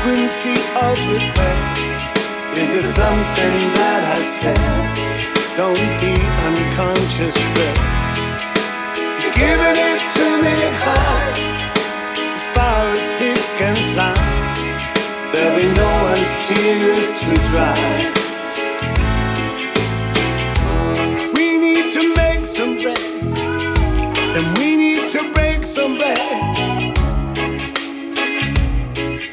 frequency of regret. Is there something that I said? Don't be unconscious, Fred. You're giving it to me hard, as far as pigs can fly. There'll be no one's tears to dry. We need to make some bread, and we need to break some bread.